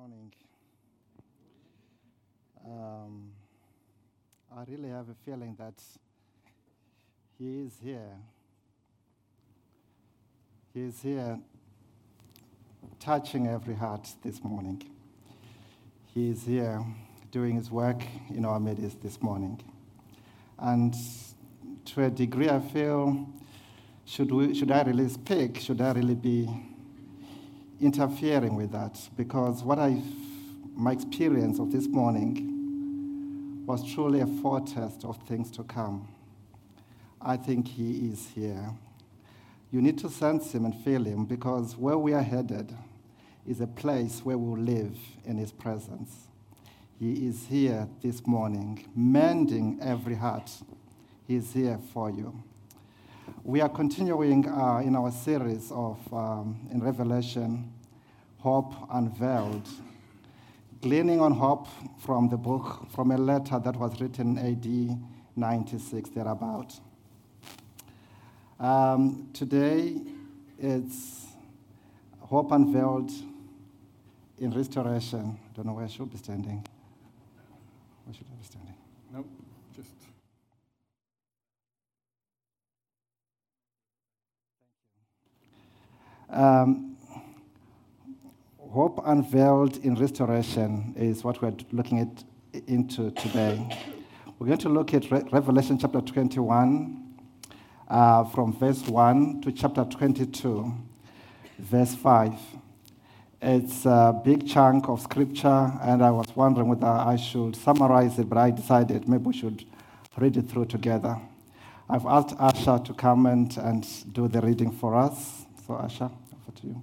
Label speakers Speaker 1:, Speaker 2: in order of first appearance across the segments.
Speaker 1: morning. I really have a feeling that He is here. He is here touching every heart this morning. He is here doing His work in our midst this morning. And to a degree, I feel, should I really speak? Should I really be interfering with that? Because my experience of this morning was truly a foretaste of things to come. I think He is here. You need to sense Him and feel Him, because where we are headed is a place where we'll live in His presence. He is here this morning, mending every heart. He is here for you. We are continuing in our series of, in Revelation, Hope Unveiled, gleaning on hope from the book, from a letter that was written AD 96, thereabout. Today, it's Hope Unveiled in Restoration. I don't know where I should be standing. Where should I be standing?
Speaker 2: Nope, just...
Speaker 1: Hope Unveiled in Restoration is what we're looking into today. We're going to look at Revelation chapter 21, from verse 1 to chapter 22, verse 5. It's a big chunk of scripture, and I was wondering whether I should summarize it, but I decided maybe we should read it through together. I've asked Asha to come and do the reading for us. So Asha, over to you.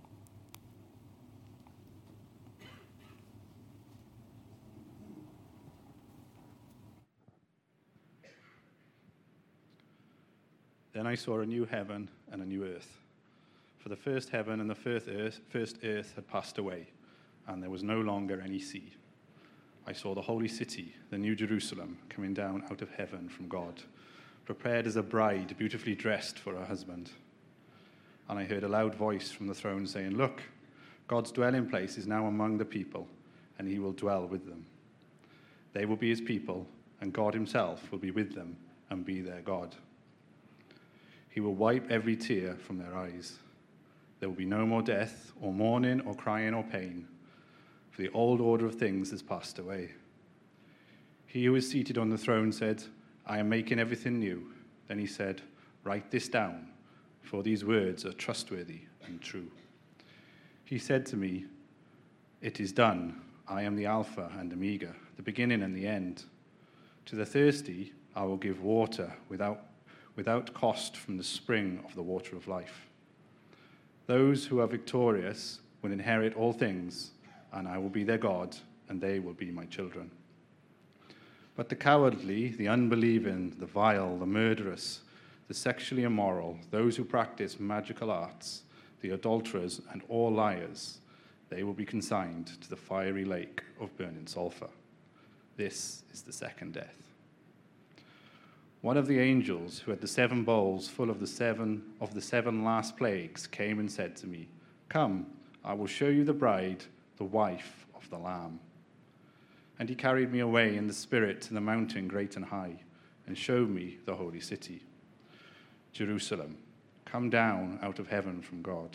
Speaker 2: Then I saw a new heaven and a new earth. For the first heaven and the first earth had passed away, and there was no longer any sea. I saw the holy city, the new Jerusalem, coming down out of heaven from God, prepared as a bride beautifully dressed for her husband. And I heard a loud voice from the throne saying, "Look, God's dwelling place is now among the people, and He will dwell with them. They will be His people, and God Himself will be with them and be their God. He will wipe every tear from their eyes. There will be no more death, or mourning, or crying, or pain, for the old order of things has passed away." He who is seated on the throne said, "I am making everything new." Then He said, "Write this down, for these words are trustworthy and true." He said to me, "It is done. I am the Alpha and Omega, the beginning and the end. To the thirsty I will give water without cost from the spring of the water of life. Those who are victorious will inherit all things, and I will be their God, and they will be my children. But the cowardly, the unbelieving, the vile, the murderers, the sexually immoral, those who practice magical arts, the adulterers, and all liars, they will be consigned to the fiery lake of burning sulfur. This is the second death." One of the angels who had the 7 bowls full of the seven last plagues came and said to me, "Come, I will show you the bride, the wife of the Lamb." And he carried me away in the Spirit to the mountain great and high, and showed me the holy city, Jerusalem, coming down out of heaven from God.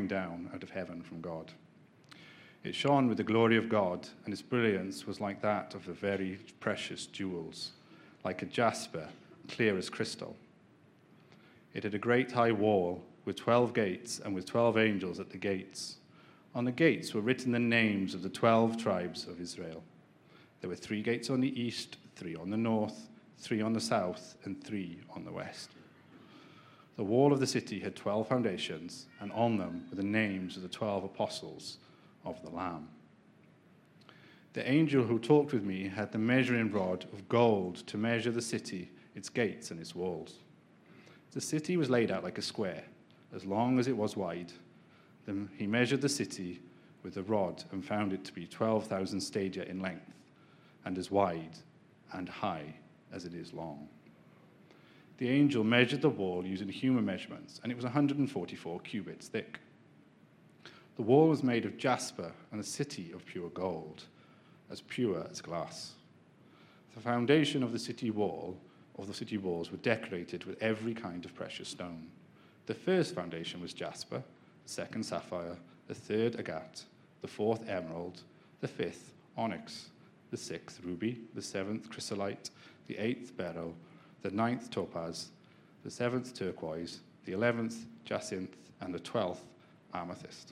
Speaker 2: It shone with the glory of God, and its brilliance was like that of the very precious jewels, like a jasper, clear as crystal. It had a great high wall with 12 gates, and with 12 angels at the gates. On the gates were written the names of the 12 tribes of Israel. There were 3 gates on the east, 3 on the north, 3 on the south, and 3 on the west. The wall of the city had 12 foundations, and on them were the names of the 12 apostles of the Lamb. The angel who talked with me had the measuring rod of gold to measure the city, its gates and its walls. The city was laid out like a square, as long as it was wide. Then he measured the city with a rod and found it to be 12,000 stadia in length, and as wide and high as it is long. The angel measured the wall using human measurements, and it was 144 cubits thick. The wall was made of jasper, and the city of pure gold, as pure as glass. The foundation of the city walls were decorated with every kind of precious stone. The first foundation was jasper, the second sapphire, the third agate, the fourth emerald, the fifth onyx, the sixth ruby, the seventh chrysolite, the eighth beryl, the ninth topaz, the seventh turquoise, the 11th jacinth, and the 12th amethyst.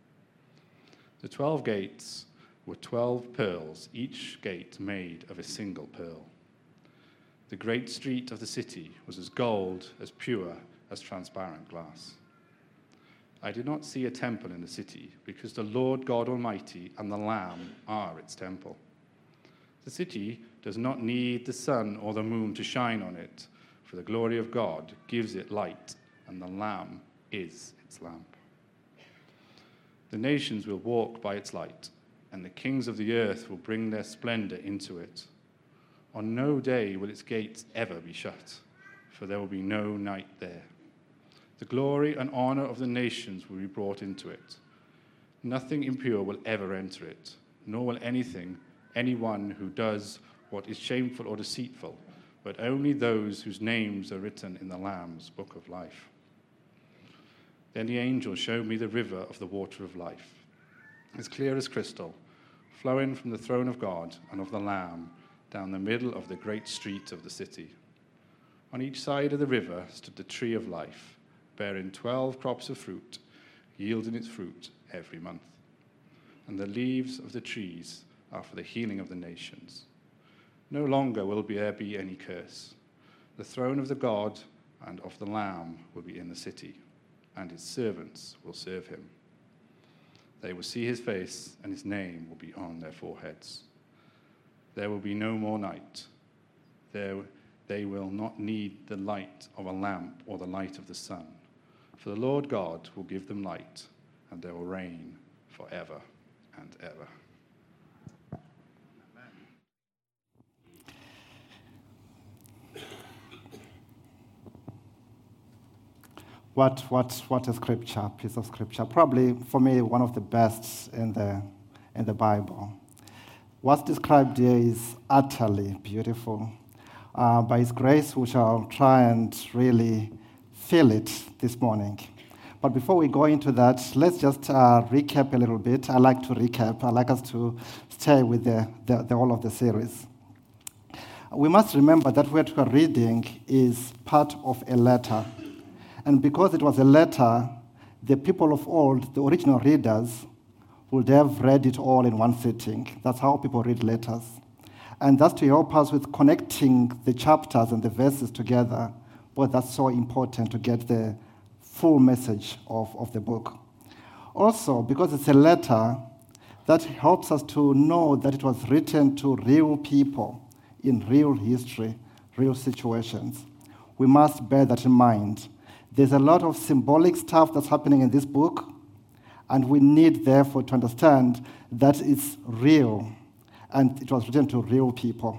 Speaker 2: The 12 gates were 12 pearls, each gate made of a single pearl. The great street of the city was as gold, as pure as transparent glass. I did not see a temple in the city, because the Lord God Almighty and the Lamb are its temple. The city does not need the sun or the moon to shine on it, for the glory of God gives it light, and the Lamb is its lamp. The nations will walk by its light, and the kings of the earth will bring their splendor into it. On no day will its gates ever be shut, for there will be no night there. The glory and honor of the nations will be brought into it. Nothing impure will ever enter it, nor will anyone who does what is shameful or deceitful, but only those whose names are written in the Lamb's book of life. Then the angel showed me the river of the water of life, as clear as crystal, flowing from the throne of God and of the Lamb down the middle of the great street of the city. On each side of the river stood the tree of life, bearing 12 crops of fruit, yielding its fruit every month. And the leaves of the trees are for the healing of the nations. No longer will there be any curse. The throne of the God and of the Lamb will be in the city, and his servants will serve him. They will see his face, and his name will be on their foreheads. There will be no more night. They will not need the light of a lamp or the light of the sun, for the Lord God will give them light, and they will reign forever and ever.
Speaker 1: What a scripture, piece of scripture. Probably, for me, one of the best in the Bible. What's described here is utterly beautiful. By His grace, we shall try and really feel it this morning. But before we go into that, let's just recap a little bit. I like to recap. I like us to stay with the whole of the series. We must remember that what we're reading is part of a letter. And because it was a letter, the people of old, the original readers, would have read it all in one sitting. That's how people read letters. And that's to help us with connecting the chapters and the verses together, but that's so important to get the full message of the book. Also, because it's a letter, that helps us to know that it was written to real people in real history, real situations. We must bear that in mind. There's a lot of symbolic stuff that's happening in this book, and we need, therefore, to understand that it's real, and it was written to real people.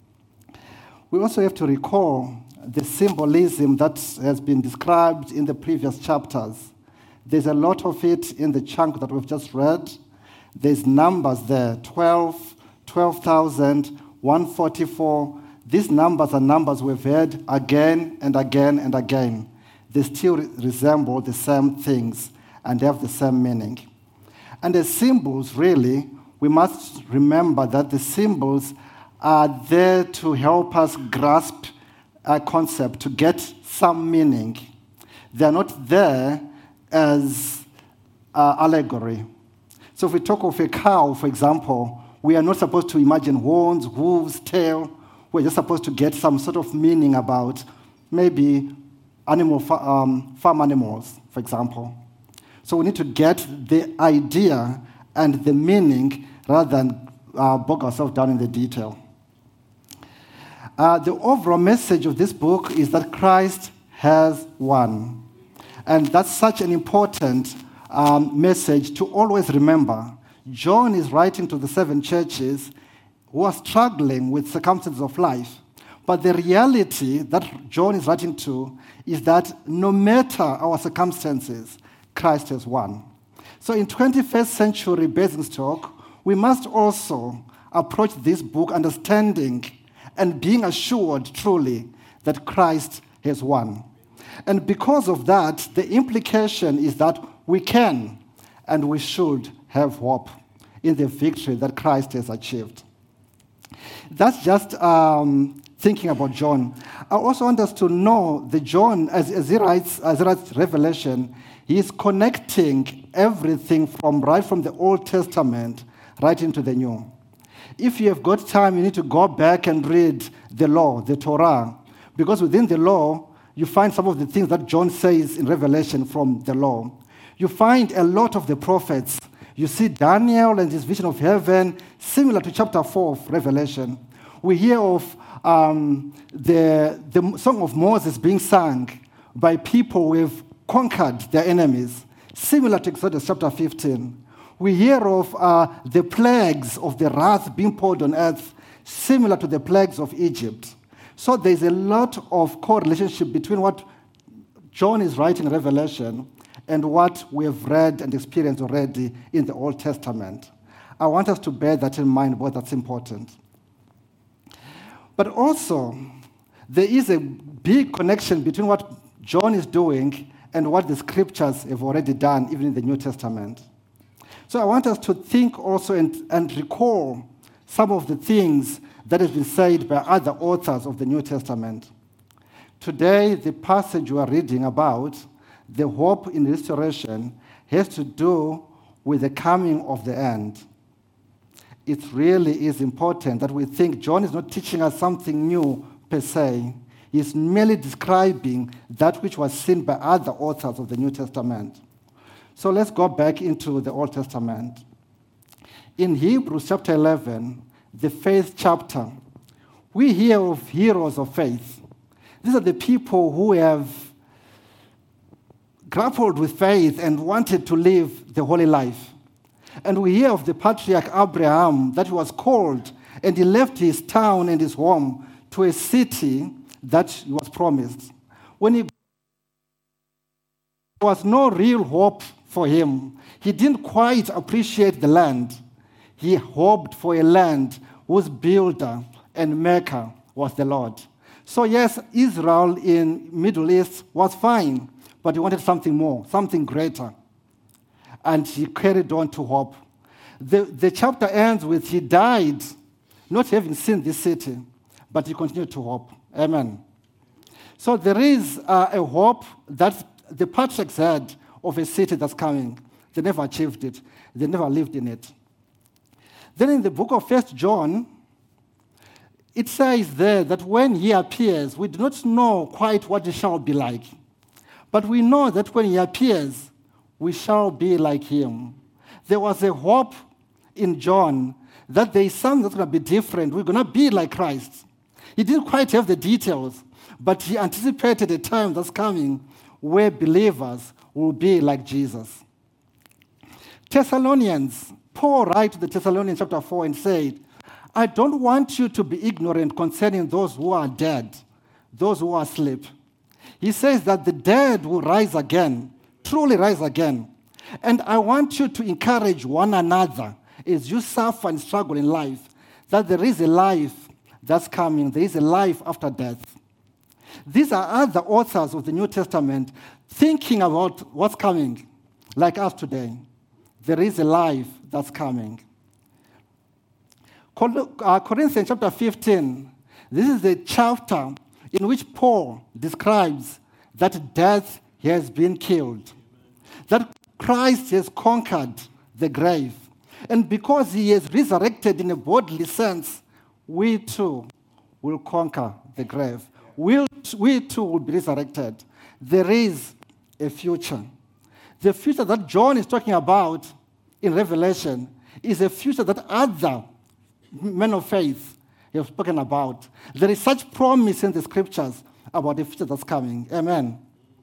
Speaker 1: We also have to recall the symbolism that has been described in the previous chapters. There's a lot of it in the chunk that we've just read. There's numbers there, 12, 12,000, 144. These numbers are numbers we've heard again and again and again. They still resemble the same things and have the same meaning. And the symbols, really, we must remember that the symbols are there to help us grasp a concept, to get some meaning. They are not there as allegory. So if we talk of a cow, for example, we are not supposed to imagine horns, hooves, tail. We're just supposed to get some sort of meaning about maybe farm animals, for example. So we need to get the idea and the meaning rather than bog ourselves down in the detail. The overall message of this book is that Christ has won. And that's such an important message to always remember. John is writing to the 7 churches who are struggling with circumstances of life. But the reality that John is writing to is that no matter our circumstances, Christ has won. So in 21st century Basingstoke, we must also approach this book understanding and being assured truly that Christ has won. And because of that, the implication is that we can and we should have hope in the victory that Christ has achieved. That's just thinking about John. I also want us to know that John, as he writes Revelation, he is connecting everything right from the Old Testament right into the New. If you have got time, you need to go back and read the law, the Torah, because within the law, you find some of the things that John says in Revelation from the law. You find a lot of the prophets. You see Daniel and his vision of heaven, similar to chapter 4 of Revelation. We hear of the Song of Moses being sung by people who have conquered their enemies, similar to Exodus chapter 15. We hear of the plagues of the wrath being poured on earth, similar to the plagues of Egypt. So there's a lot of correlationship between what John is writing in Revelation and what we have read and experienced already in the Old Testament. I want us to bear that in mind, because that's important. But also, there is a big connection between what John is doing and what the scriptures have already done, even in the New Testament. So I want us to think also and recall some of the things that has been said by other authors of the New Testament. Today, the passage we are reading about, the hope in restoration, has to do with the coming of the end. It really is important that we think John is not teaching us something new per se. He's merely describing that which was seen by other authors of the New Testament. So let's go back into the Old Testament. In Hebrews chapter 11, the faith chapter, we hear of heroes of faith. These are the people who have grappled with faith and wanted to live the holy life. And we hear of the patriarch Abraham, that he was called, and he left his town and his home to a city that he was promised. When there was no real hope for him, he didn't quite appreciate the land. He hoped for a land whose builder and maker was the Lord. So yes, Israel in Middle East was fine, but he wanted something more, something greater. And he carried on to hope. The chapter ends with he died, not having seen this city, but he continued to hope. Amen. So there is a hope that the patriarchs had of a city that's coming. They never achieved it. They never lived in it. Then in the book of 1 John, it says there that when he appears, we do not know quite what it shall be like. But we know that when he appears, we shall be like him. There was a hope in John that there is something that's going to be different. We're going to be like Christ. He didn't quite have the details, but he anticipated a time that's coming where believers will be like Jesus. Thessalonians, Paul writes to the Thessalonians chapter 4 and said, I don't want you to be ignorant concerning those who are dead, those who are asleep. He says that the dead will rise again, truly rise again. And I want you to encourage one another as you suffer and struggle in life, that there is a life that's coming. There is a life after death. These are other authors of the New Testament thinking about what's coming, like us today. There is a life that's coming. Corinthians chapter 15, this is the chapter in which Paul describes that death has been killed, that Christ has conquered the grave. And because he is resurrected in a bodily sense, we too will conquer the grave. We too will be resurrected. There is a future. The future that John is talking about in Revelation is a future that other men of faith have spoken about. There is such promise in the scriptures about the future that's coming. Amen.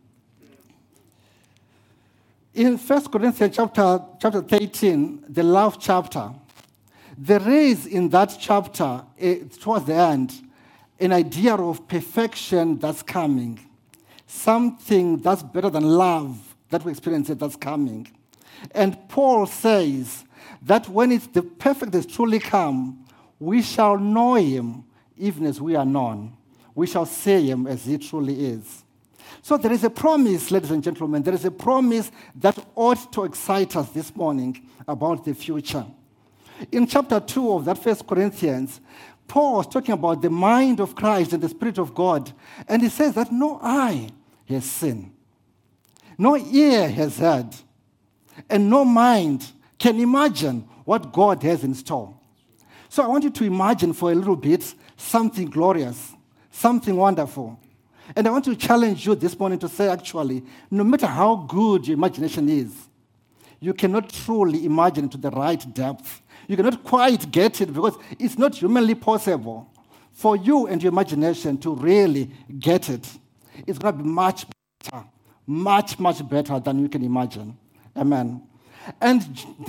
Speaker 1: In 1 Corinthians chapter 13, the love chapter, there is in that chapter, towards the end, an idea of perfection that's coming. Something that's better than love that we experience that's coming. And Paul says that when it's the perfect is truly come, we shall know him even as we are known. We shall see him as he truly is. So there is a promise, ladies and gentlemen, there is a promise that ought to excite us this morning about the future. In chapter 2 of that 1 Corinthians, Paul was talking about the mind of Christ and the Spirit of God. And he says that no eye has seen, no ear has heard, and no mind can imagine what God has in store. So I want you to imagine for a little bit something glorious, something wonderful. And I want to challenge you this morning to say, actually, no matter how good your imagination is, you cannot truly imagine to the right depth. You cannot quite get it because it's not humanly possible for you and your imagination to really get it. It's going to be much better, much, much better than you can imagine. Amen. And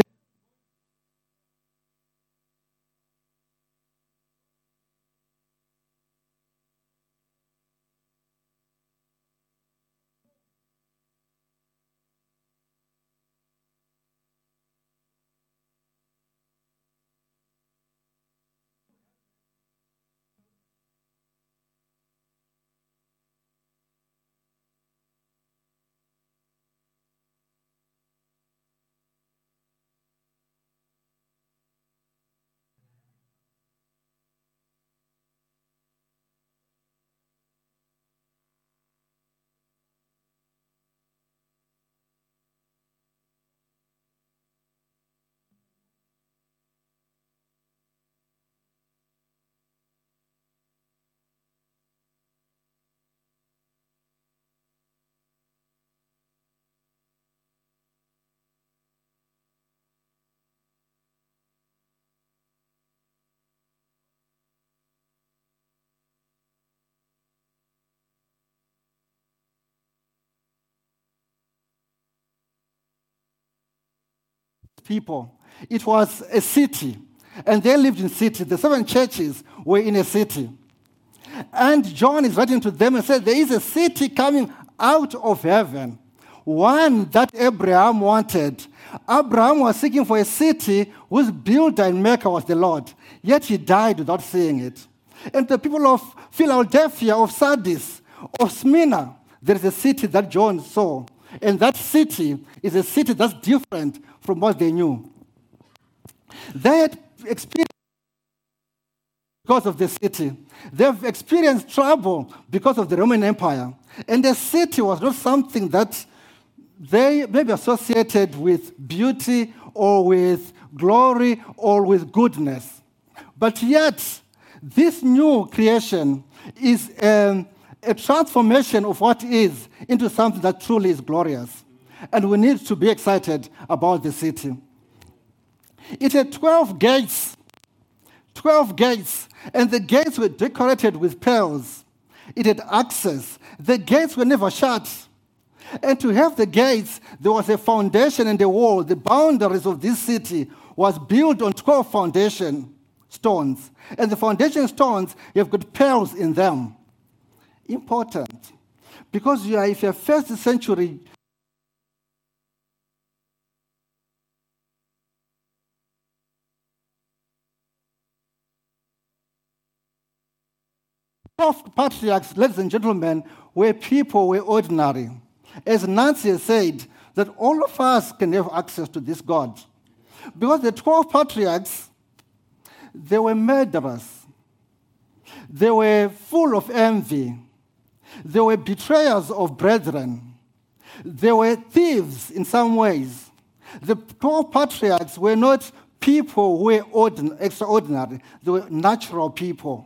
Speaker 1: people. It was a city, and they lived in city. The 7 churches were in a city. And John is writing to them and says, there is a city coming out of heaven, one that Abraham wanted. Abraham was seeking for a city whose builder and maker was the Lord, yet he died without seeing it. And the people of Philadelphia, of Sardis, of Smyrna, there is a city that John saw. And that city is a city that's different from what they knew. They had experienced because of the city. They've experienced trouble because of the Roman Empire. And the city was not something that they maybe associated with beauty or with glory or with goodness. But yet, this new creation is a transformation of what is into something that truly is glorious. And we need to be excited about the city. It had 12 gates. 12 gates. And the gates were decorated with pearls. It had access. The gates were never shut. And to have the gates, there was a foundation and a wall. The boundaries of this city was built on 12 foundation stones. And the foundation stones, you've got pearls in them. Important. Because if you're first century, patriarchs, ladies and gentlemen, were people, were ordinary. As Nancy said, that all of us can have access to this God. Because the 12 patriarchs, they were murderers. They were full of envy. They were betrayers of brethren. They were thieves in some ways. The 12 patriarchs were not people who were extraordinary. They were natural people.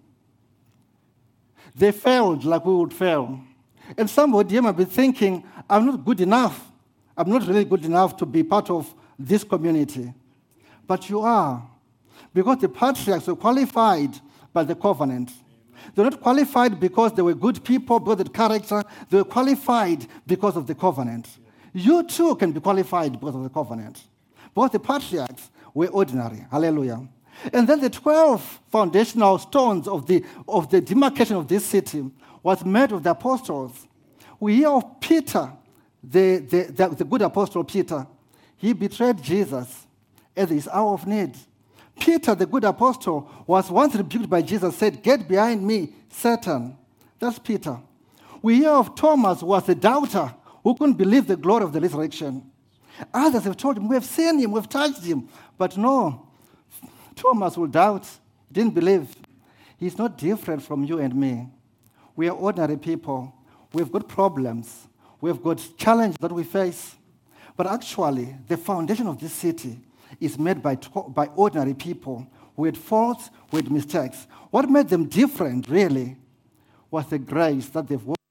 Speaker 1: They failed like we would fail. And somebody might be thinking, I'm not good enough. I'm not really good enough to be part of this community. But you are. Because the patriarchs were qualified by the covenant. They were not qualified because they were good people, because of the character. They were qualified because of the covenant. You too can be qualified because of the covenant. Because the patriarchs were ordinary. Hallelujah. And then the 12 foundational stones of the demarcation of this city was made of the apostles. We hear of Peter, the good apostle Peter. He betrayed Jesus at his hour of need. Peter, the good apostle, was once rebuked by Jesus, said, "Get behind me, Satan." That's Peter. We hear of Thomas, who was a doubter, who couldn't believe the glory of the resurrection. Others have told him, "We have seen him, we've touched him." But no, Thomas will doubt, didn't believe. He's not different from you and me. We are ordinary people. We've got problems. We've got challenges that we face. But actually, the foundation of this city is made by ordinary people who had faults, who had mistakes. What made them different, really, was the grace that they've walked.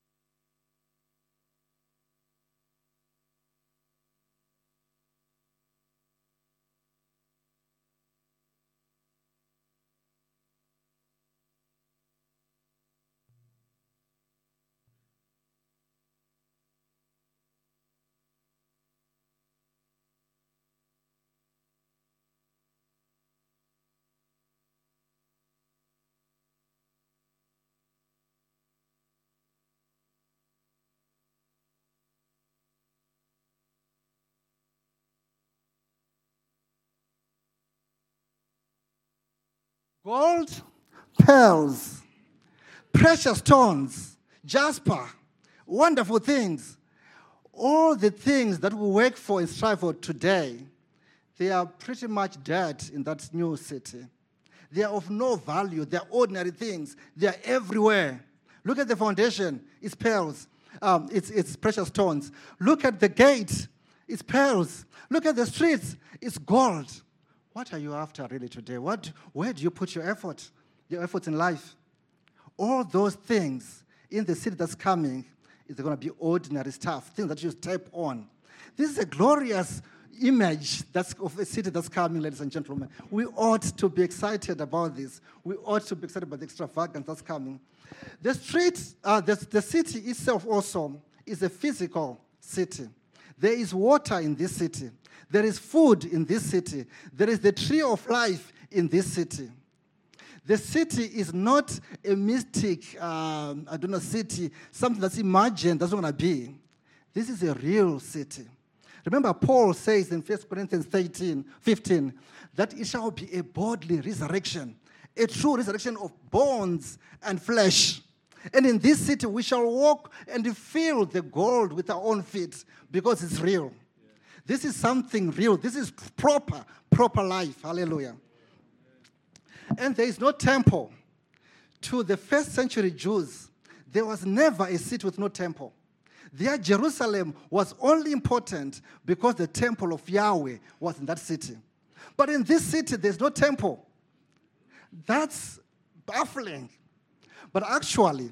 Speaker 1: Gold, pearls, precious stones, jasper, wonderful things. All the things that we work for and strive for today, they are pretty much dead in that new city. They are of no value. They are ordinary things. They are everywhere. Look at the foundation. It's pearls. It's precious stones. Look at the gate. It's pearls. Look at the streets. It's gold. What are you after really today? Where do you put your efforts in life? All those things in the city that's coming is going to be ordinary stuff, things that you step on. This is a glorious image of a city that's coming, ladies and gentlemen. We ought to be excited about this. We ought to be excited about the extravagance that's coming. The city itself also is a physical city. There is water in this city. There is food in this city. There is the tree of life in this city. The city is not a mystic, city, something that's imagined, that's not going to be. This is a real city. Remember, Paul says in 1 Corinthians 15, that it shall be a bodily resurrection, a true resurrection of bones and flesh. And in this city, we shall walk and feel the gold with our own feet because it's real. This is something real. This is proper life. Hallelujah. And there is no temple. To the first century Jews, there was never a city with no temple. Their Jerusalem was only important because the temple of Yahweh was in that city. But in this city, there's no temple. That's baffling. But actually,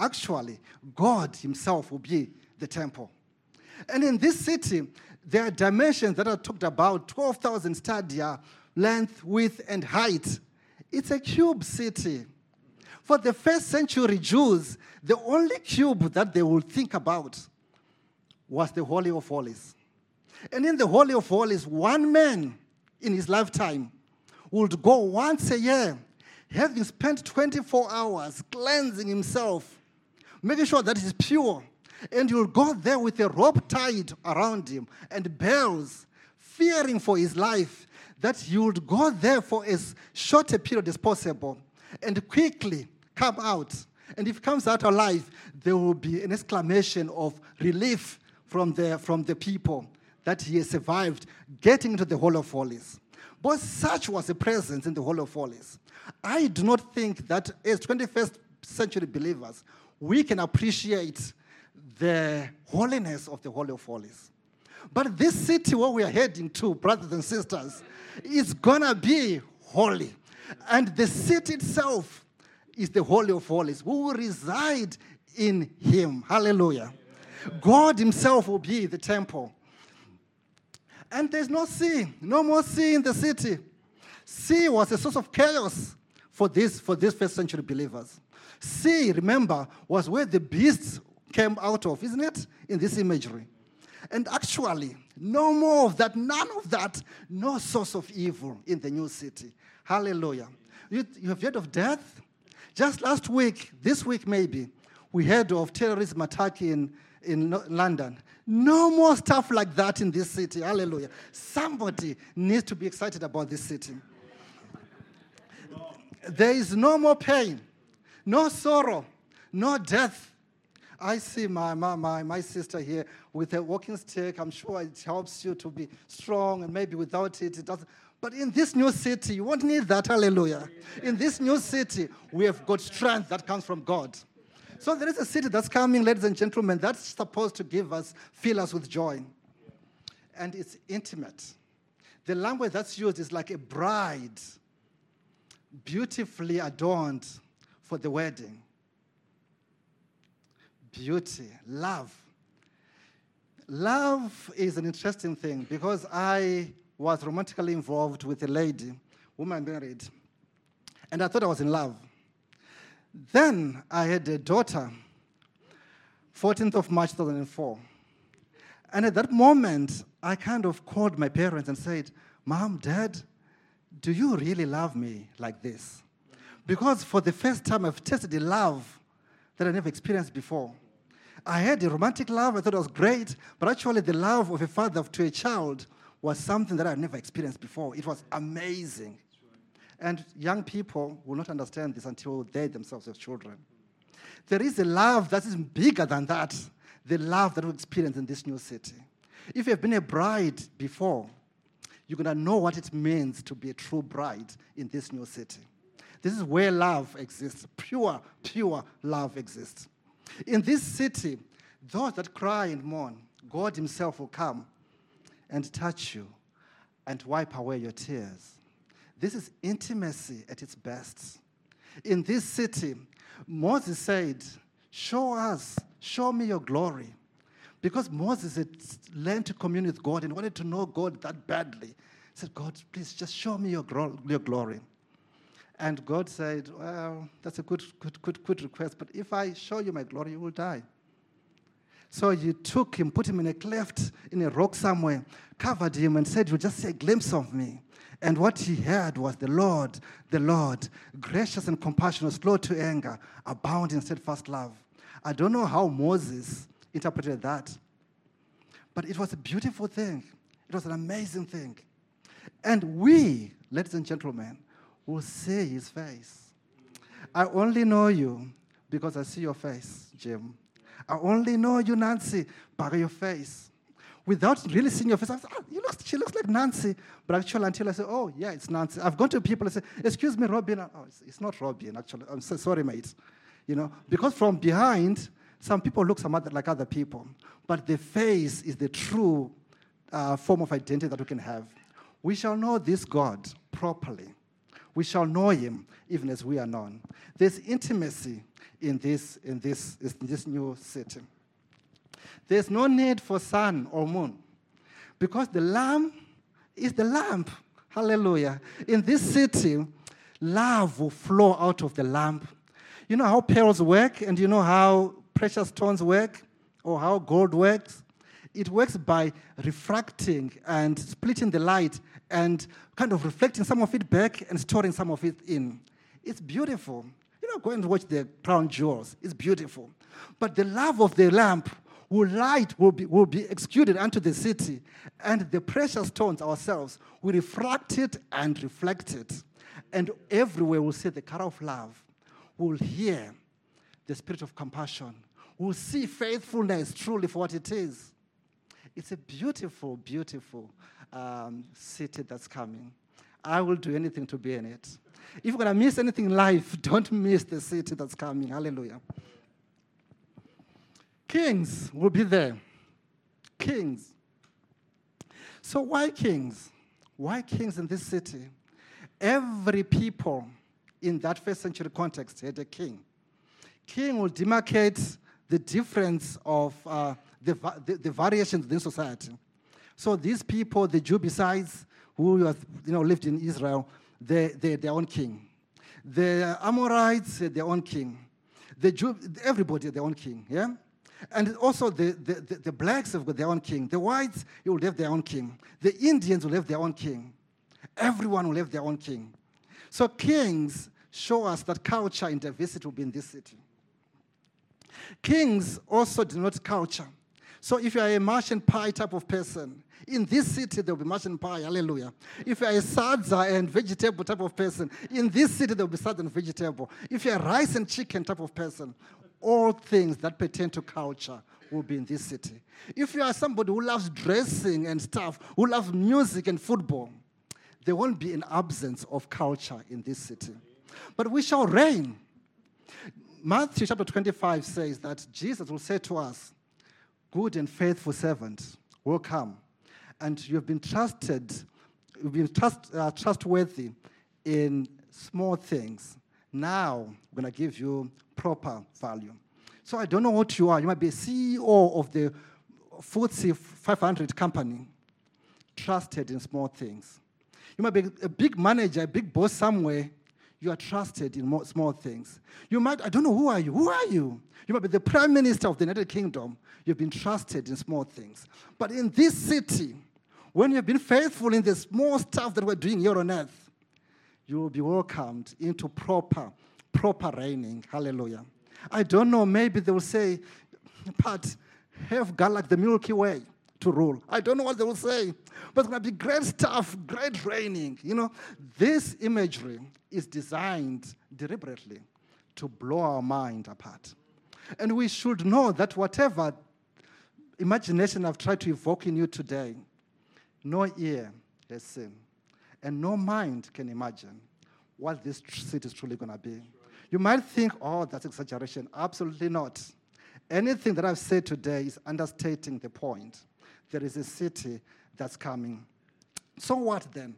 Speaker 1: God himself will be the temple. And in this city, there are dimensions that are talked about, 12,000 stadia, length, width, and height. It's a cube city. For the first century Jews, the only cube that they would think about was the Holy of Holies. And in the Holy of Holies, one man in his lifetime would go once a year, having spent 24 hours cleansing himself, making sure that he's pure. And you'll go there with a rope tied around him and bells, fearing for his life, that you would go there for as short a period as possible and quickly come out. And if he comes out alive, there will be an exclamation of relief from the people that he has survived getting into the Holy of Holies. But such was the presence in the Holy of Holies. I do not think that as 21st century believers, we can appreciate the holiness of the Holy of Holies. But this city where we are heading to, brothers and sisters, is going to be holy. And the city itself is the Holy of Holies. We will reside in him. Hallelujah. God himself will be the temple. And there's no sea, no more sea in the city. Sea was a source of chaos for these first century believers. Sea, remember, was where the beasts came out of, isn't it? In this imagery. And actually, no more of that, none of that, no source of evil in the new city. Hallelujah. You have heard of death? Just last week, this week maybe, we heard of terrorism attack in in London. No more stuff like that in this city. Hallelujah. Somebody needs to be excited about this city. There is no more pain, no sorrow, no death. I see my sister here with a walking stick. I'm sure it helps you to be strong, and maybe without it, it doesn't. But in this new city, you won't need that. Hallelujah. In this new city, we have got strength that comes from God. So there is a city that's coming, ladies and gentlemen, that's supposed to fill us with joy. And it's intimate. The language that's used is like a bride, beautifully adorned for the wedding. Beauty, love. Love is an interesting thing because I was romantically involved with a lady, whom I married, and I thought I was in love. Then I had a daughter, 14th of March 2004. And at that moment, I kind of called my parents and said, Mom, Dad, do you really love me like this? Because for the first time, I've tested a love that I never experienced before. I had a romantic love, I thought it was great, but actually the love of a father to a child was something that I'd never experienced before. It was amazing. And young people will not understand this until they themselves have children. There is a love that is bigger than that, the love that we experience in this new city. If you have been a bride before, you're going to know what it means to be a true bride in this new city. This is where love exists. Pure love exists. In this city, those that cry and mourn, God himself will come and touch you and wipe away your tears. This is intimacy at its best. In this city, Moses said, show me your glory. Because Moses had learned to commune with God and wanted to know God that badly. He said, God, please just show me your glory. And God said, well, that's a good request, but if I show you my glory, you will die. So you took him, put him in a cleft, in a rock somewhere, covered him and said, you'll just see a glimpse of me. And what he heard was the Lord, gracious and compassionate, slow to anger, abounding in steadfast love. I don't know how Moses interpreted that, but it was a beautiful thing. It was an amazing thing. And we, ladies and gentlemen, will see his face. I only know you because I see your face, Jim. I only know you, Nancy, by your face. Without really seeing your face, I said, she looks like Nancy. But actually, until I say, oh, yeah, it's Nancy. I've gone to people and say, excuse me, Robin. Oh, it's not Robin, actually. I'm so sorry, mate. Because from behind, some people look like other people. But the face is the true form of identity that we can have. We shall know this God properly. We shall know him even as we are known. There's intimacy in this new city. There's no need for sun or moon because the Lamb is the lamp. Hallelujah. In this city, love will flow out of the lamp. You know how pearls work and you know how precious stones work or how gold works? It works by refracting and splitting the light and kind of reflecting some of it back and storing some of it in. It's beautiful. Go and watch the crown jewels. It's beautiful. But the love of the lamp will be executed unto the city, and the precious stones ourselves will refract it and reflect it. And everywhere we'll see the color of love. We'll hear the spirit of compassion. We'll see faithfulness truly for what it is. It's a beautiful, beautiful city that's coming. I will do anything to be in it. If you're going to miss anything in life, don't miss the city that's coming. Hallelujah. Kings will be there. Kings. So why kings? Why kings in this city? Every people in that first century context had a king. King will demarcate the difference of the variations within society. So these people, the Jebusites, who lived in Israel, they had their own king. The Amorites had their own king. Everybody had their own king, yeah? And also the blacks have got their own king. The whites will have their own king. The Indians will have their own king. Everyone will have their own king. So kings show us that culture and diversity will be in this city.
Speaker 3: Kings also denote culture. So if you are a mash and pie type of person, in this city there will be mash and pie, hallelujah. If you are a sadza and vegetable type of person, in this city there will be sadza and vegetable. If you are a rice and chicken type of person, all things that pertain to culture will be in this city. If you are somebody who loves dressing and stuff, who loves music and football, there won't be an absence of culture in this city. But we shall reign. Matthew chapter 25 says that Jesus will say to us, good and faithful servant, welcome. And you've been trustworthy in small things. Now, I'm going to give you proper value. So I don't know what you are. You might be a CEO of the FTSE 500 company, trusted in small things. You might be a big manager, a big boss somewhere. You are trusted in small things. You might, I don't know, who are you? Who are you? You might be the Prime Minister of the United Kingdom. You've been trusted in small things. But in this city, when you've been faithful in the small stuff that we're doing here on earth, you will be welcomed into proper reigning. Hallelujah. I don't know, maybe they will say, Pat, have God like the Milky Way to rule. I don't know what they will say, but it's going to be great stuff, great reigning. You know, this imagery is designed deliberately to blow our mind apart. And we should know that whatever imagination I've tried to evoke in you today, no ear has seen, and no mind can imagine what this city is truly going to be. You might think, oh, that's exaggeration. Absolutely not. Anything that I've said today is understating the point. There is a city that's coming. So what then?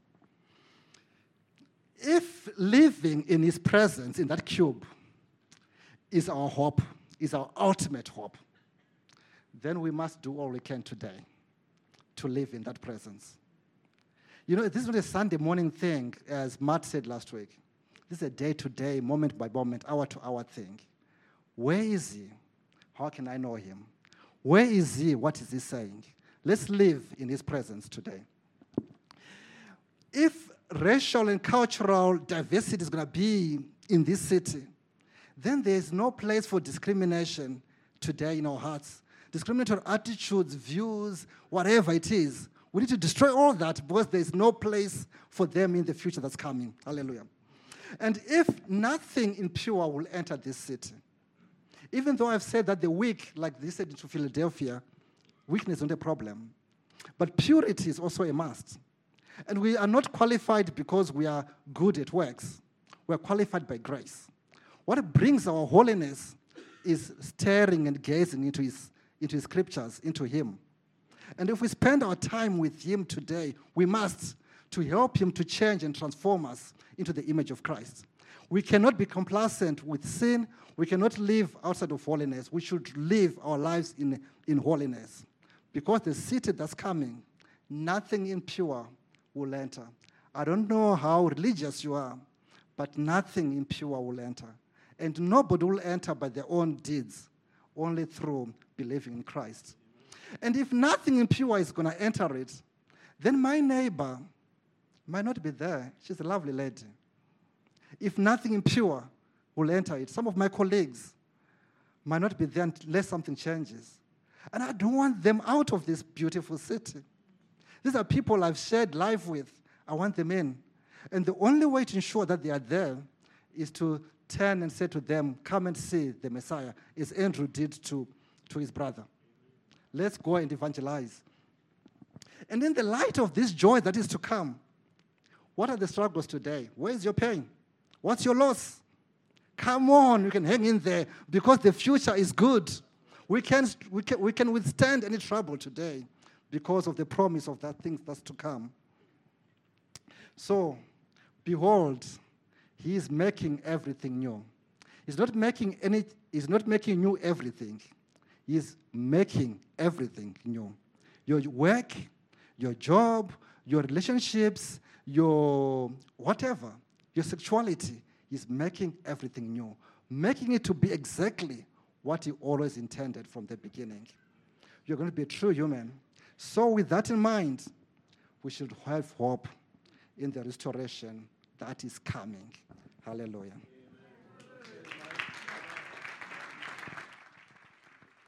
Speaker 3: If living in his presence in that cube is our hope, is our ultimate hope, then we must do all we can today to live in that presence. You know, this is not a Sunday morning thing, as Matt said last week. This is a day-to-day, moment-by-moment, hour-to-hour thing. Where is he? How can I know him? Where is he? What is he saying? Let's live in his presence today. If racial and cultural diversity is going to be in this city, then there's no place for discrimination today in our hearts. Discriminatory attitudes, views, whatever it is. We need to destroy all that because there's no place for them in the future that's coming. Hallelujah. And if nothing impure will enter this city, even though I've said that the weak, like they said to Philadelphia, weakness is not a problem, but purity is also a must. And we are not qualified because we are good at works. We are qualified by grace. What brings our holiness is staring and gazing into his scriptures, into him. And if we spend our time with him today, we must, to help him to change and transform us into the image of Christ. We cannot be complacent with sin. We cannot live outside of holiness. We should live our lives in holiness. Because the city that's coming, nothing impure will enter. I don't know how religious you are, but nothing impure will enter. And nobody will enter by their own deeds, only through believing in Christ. And if nothing impure is going to enter it, then my neighbor might not be there. She's a lovely lady. If nothing impure will enter it, some of my colleagues might not be there unless something changes. And I don't want them out of this beautiful city. These are people I've shared life with. I want them in. And the only way to ensure that they are there is to turn and say to them, come and see the Messiah, as Andrew did to his brother. Let's go and evangelize. And in the light of this joy that is to come, what are the struggles today? Where is your pain? What's your loss? Come on, you can hang in there because the future is good. We can withstand any trouble today because of the promise of that thing that's to come. So, behold, he is making everything new. He's not making new everything. He's making everything new. Your work, your job, your relationships, your whatever, your sexuality, he's making everything new. Making it to be exactly what he always intended from the beginning. You're going to be a true human. So with that in mind, we should have hope in the restoration that is coming. Hallelujah.